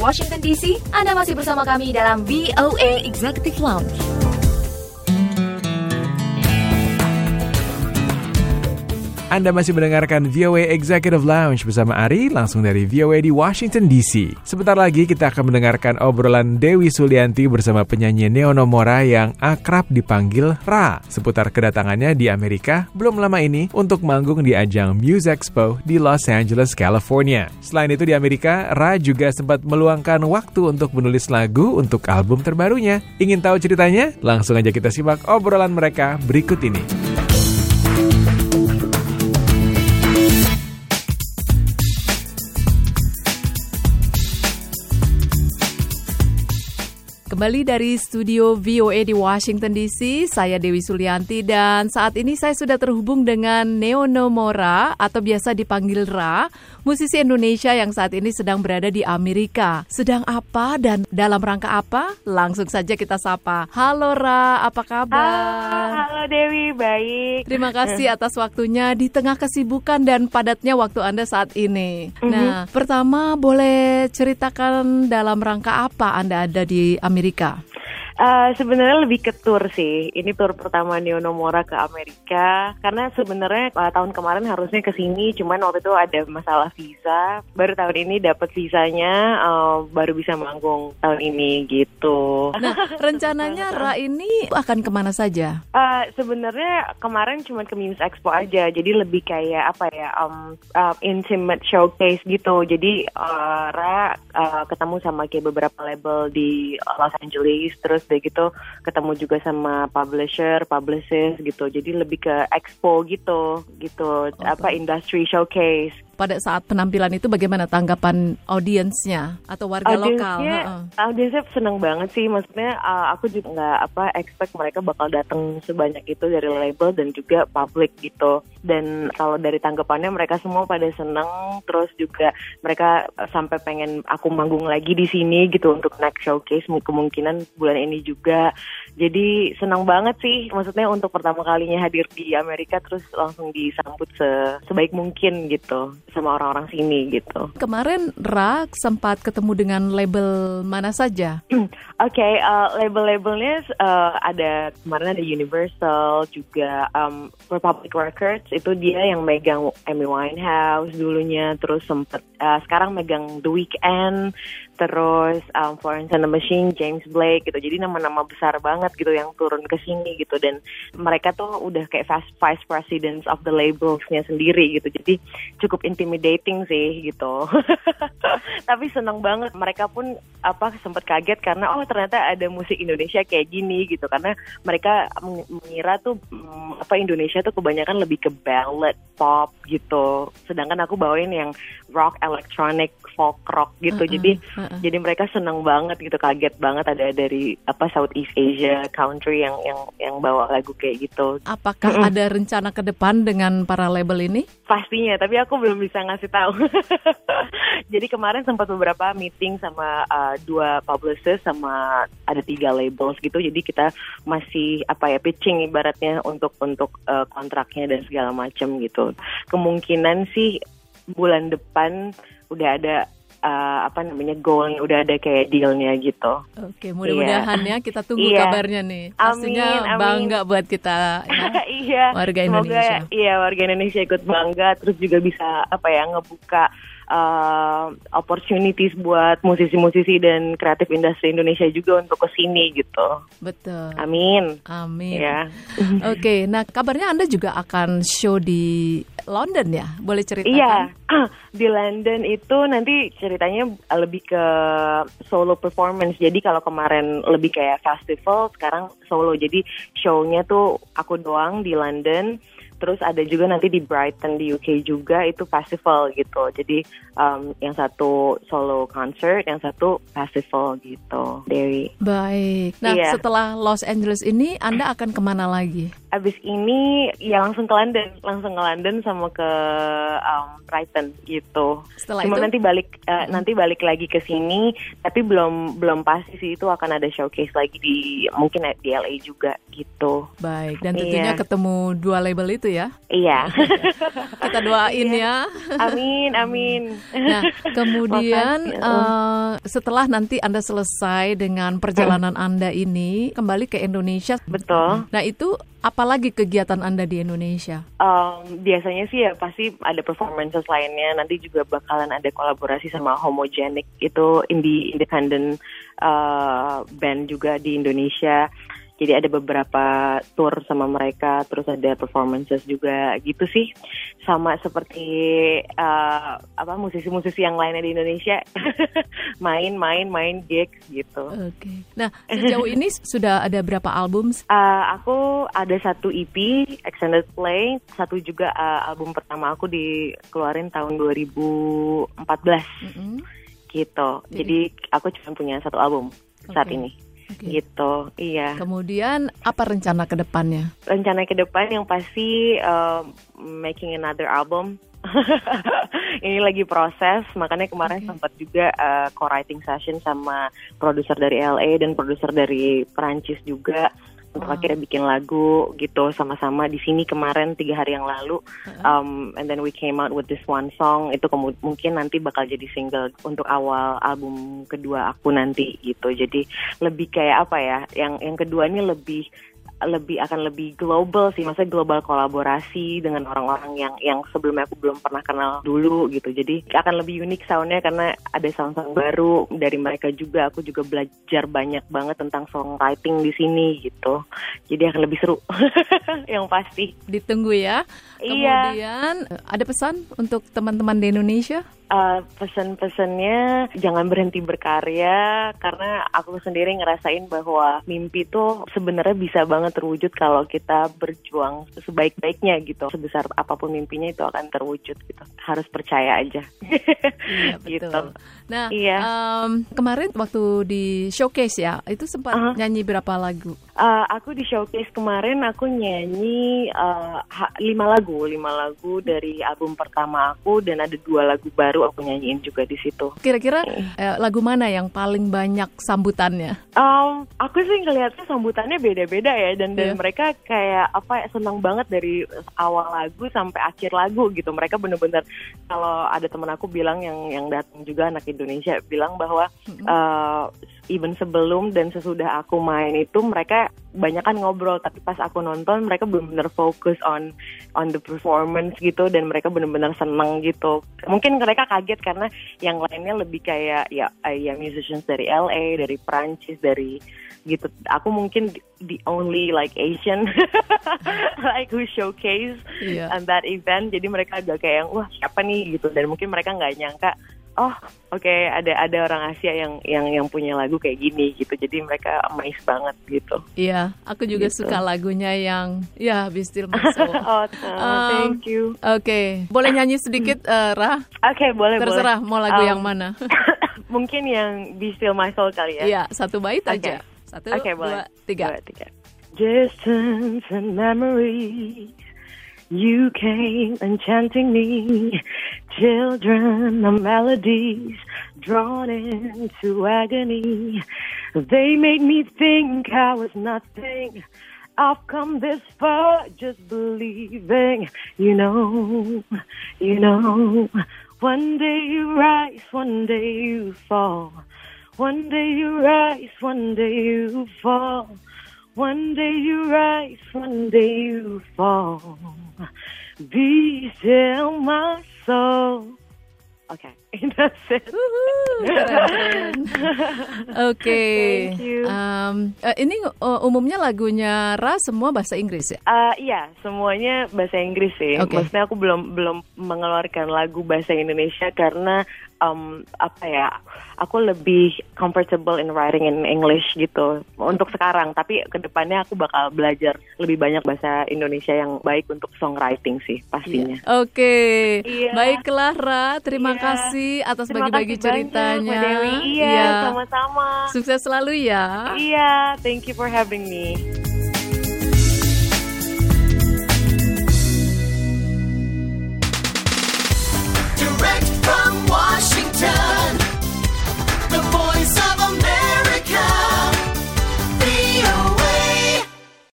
Washington DC. Anda masih bersama kami dalam VOA Executive Lounge. Anda masih mendengarkan VOA Executive Lounge bersama Ari, langsung dari VOA di Washington DC. Sebentar lagi kita akan mendengarkan obrolan Dewi Sulianti bersama penyanyi Neono Mora yang akrab dipanggil Ra, seputar kedatangannya di Amerika belum lama ini untuk manggung di ajang Muse Expo di Los Angeles, California. Selain itu di Amerika, Ra juga sempat meluangkan waktu untuk menulis lagu untuk album terbarunya. Ingin tahu ceritanya? Langsung aja kita simak obrolan mereka berikut ini. Kembali dari studio VOA di Washington DC, saya Dewi Sulianti dan saat ini saya sudah terhubung dengan Neono Mora atau biasa dipanggil Ra, musisi Indonesia yang saat ini sedang berada di Amerika. Sedang apa dan dalam rangka apa? Langsung saja kita sapa. Halo Ra, apa kabar? Halo Dewi, baik. Terima kasih atas waktunya di tengah kesibukan dan padatnya waktu Anda saat ini. Nah, pertama boleh ceritakan dalam rangka apa Anda ada di Amerika? Sebenarnya lebih ke tour sih. Ini tour pertama Neono Mora ke Amerika. Karena sebenarnya tahun kemarin harusnya ke sini, cuman waktu itu ada masalah visa. Baru tahun ini dapat visanya, baru bisa manggung tahun ini gitu. Nah, rencananya Ra ini akan kemana saja? Sebenarnya kemarin cuma ke Muse Expo aja. Jadi lebih kayak apa ya, intimate showcase gitu. Jadi Ra ketemu sama kayak beberapa label di Los Angeles, terus udah gitu ketemu juga sama publicist gitu. Jadi lebih ke expo gitu. Apa industry showcase. Pada saat penampilan itu bagaimana tanggapan audiensnya atau warga lokal? Audiensnya seneng banget sih. Maksudnya aku juga nggak expect mereka bakal datang sebanyak itu dari label dan juga public gitu. Dan kalau dari tanggapannya mereka semua pada seneng. Terus juga mereka sampai pengen aku manggung lagi di sini gitu untuk next showcase kemungkinan bulan ini juga. Jadi senang banget sih. Maksudnya untuk pertama kalinya hadir di Amerika terus langsung disambut sebaik mungkin gitu sama orang-orang sini gitu. Kemarin Ra sempat ketemu dengan label mana saja? Oke, label-labelnya ada kemarin ada Universal juga, Republic Records itu dia yang megang Amy Winehouse dulunya, terus sempat sekarang megang The Weeknd, terus Florence and the Machine, James Blake gitu. Jadi nama-nama besar banget gitu yang turun ke sini gitu, dan mereka tuh udah kayak vice presidents of the labels-nya sendiri gitu. Jadi cukup intimidating sih gitu. Tapi seneng banget, mereka pun sempat kaget karena ternyata ada musik Indonesia kayak gini gitu, karena mereka mengira tuh Indonesia tuh kebanyakan lebih ke ballad pop gitu, sedangkan aku bawain yang rock, electronic, folk rock gitu. Jadi mereka seneng banget gitu, kaget banget ada dari Southeast Asia country yang bawa lagu kayak gitu. Apakah ada rencana ke depan dengan para label ini? Pastinya, tapi aku belum bisa ngasih tahu. Jadi kemarin sempat beberapa meeting sama 2 publicist sama ada 3 labels gitu. Jadi kita masih pitching ibaratnya untuk kontraknya dan segala macam gitu. Kemungkinan sih bulan depan udah ada goal, udah ada kayak dealnya gitu. Oke, mudah-mudahan ya kita tunggu kabarnya nih. Pastinya bangga buat kita ya, warga Indonesia. Iya, warga Indonesia ikut bangga, terus juga bisa ngebuka opportunities buat musisi-musisi dan kreatif industri Indonesia juga untuk kesini gitu. Betul. Amin. Ya. Oke, nah kabarnya Anda juga akan show di London ya? Boleh ceritakan? Iya, di London itu nanti ceritanya lebih ke solo performance. Jadi kalau kemarin lebih kayak festival, sekarang solo. Jadi show-nya tuh aku doang di London. Terus ada juga nanti di Brighton di UK juga itu festival gitu. Jadi yang satu solo concert, yang satu festival gitu, Dewi. Baik. Nah setelah Los Angeles ini Anda akan kemana lagi? Abis ini ya langsung ke London sama ke Brighton gitu. Setelah Cuma itu nanti balik lagi ke sini, tapi belum pasti sih itu akan ada showcase lagi mungkin di LA juga gitu. Baik, dan tentunya ketemu 2 label itu ya. Iya. Kita doain ya. Amin, amin. Nah, kemudian setelah nanti Anda selesai dengan perjalanan Anda ini kembali ke Indonesia. Betul. Nah, itu apalagi kegiatan Anda di Indonesia? Biasanya sih ya pasti ada performances lainnya. Nanti juga bakalan ada kolaborasi sama Homogenic, itu independent band juga di Indonesia. Jadi ada beberapa tour sama mereka, terus ada performances juga gitu sih. Sama seperti musisi-musisi yang lainnya di Indonesia, main gigs gitu. Oke. Nah, sejauh ini sudah ada berapa album? Aku ada 1 EP extended play, 1 juga album pertama aku dikeluarin tahun 2014 gitu. Jadi aku cuma punya 1 album saat ini. Gitu, iya. Kemudian apa rencana ke depannya? Rencana ke depan yang pasti making another album. Ini lagi proses, makanya kemarin sempat juga co-writing session sama produser dari LA dan produser dari Perancis juga. Untuk akhirnya bikin lagu gitu sama-sama di sini kemarin 3 hari yang lalu, and then we came out with this one song. Itu mungkin nanti bakal jadi single untuk awal album kedua aku nanti gitu. Jadi lebih kayak apa ya, yang kedua ini lebih akan lebih global sih, maksudnya global kolaborasi dengan orang-orang yang sebelumnya aku belum pernah kenal dulu gitu. Jadi akan lebih unik soundnya karena ada sound-sound baru dari mereka juga. Aku juga belajar banyak banget tentang songwriting di sini gitu. Jadi akan lebih seru. Yang pasti. Ditunggu ya. Kemudian ada pesan untuk teman-teman di Indonesia? Pesan-pesannya jangan berhenti berkarya, karena aku sendiri ngerasain bahwa mimpi tuh sebenarnya bisa banget terwujud kalau kita berjuang sebaik-baiknya gitu. Sebesar apapun mimpinya itu akan terwujud gitu. Harus percaya aja. Iya, betul. Gitu. Nah, kemarin waktu di showcase ya, itu sempat nyanyi berapa lagu? Aku di showcase kemarin aku nyanyi 5 lagu dari album pertama aku, dan ada 2 lagu baru aku nyanyiin juga di situ. Kira-kira lagu mana yang paling banyak sambutannya? Aku sih ngelihatnya sambutannya beda-beda ya, dan mereka kayak senang banget dari awal lagu sampai akhir lagu gitu. Mereka benar-benar, kalau ada teman aku bilang yang datang juga anak Indonesia bilang bahwa even sebelum dan sesudah aku main itu mereka banyak kan ngobrol, tapi pas aku nonton mereka benar-benar fokus on the performance gitu, dan mereka benar-benar seneng gitu. Mungkin mereka kaget karena yang lainnya lebih kayak ya musicians dari LA, dari Perancis, dari gitu. Aku mungkin the only like Asian like who showcase on that event. Jadi mereka agak kayak wah siapa nih gitu, dan mungkin mereka nggak nyangka ada orang Asia yang punya lagu kayak gini gitu. Jadi mereka amazed banget gitu. Iya, aku juga suka lagunya yang Be Still My Soul. Thank you. Oke, boleh nyanyi sedikit, Ra? Oke, boleh. Terserah mau lagu yang mana. Mungkin yang Be Still My Soul kali ya. Iya, 1 bait aja. 1, 2, 3. Distance and memories, you came enchanting me. Children of melodies drawn into agony. They made me think I was nothing. I've come this far just believing. You know. One day you rise, one day you fall. One day you rise, one day you fall. One day you rise, one day you fall. Be still my soul. Okay, that's it. Oke. Thank you. Ini umumnya lagunya Ra semua bahasa Inggris ya? Iya, semuanya bahasa Inggris sih. Okay. Maksudnya aku belum mengeluarkan lagu bahasa Indonesia karena aku lebih comfortable in writing in English gitu untuk sekarang. Tapi kedepannya aku bakal belajar lebih banyak bahasa Indonesia yang baik untuk songwriting sih pastinya. Oke. Baiklah Ra, terima kasih atas bagi-bagi ceritanya. Mbak Dewi. Iya, sama-sama. Sukses selalu ya. Iya, thank you for having me.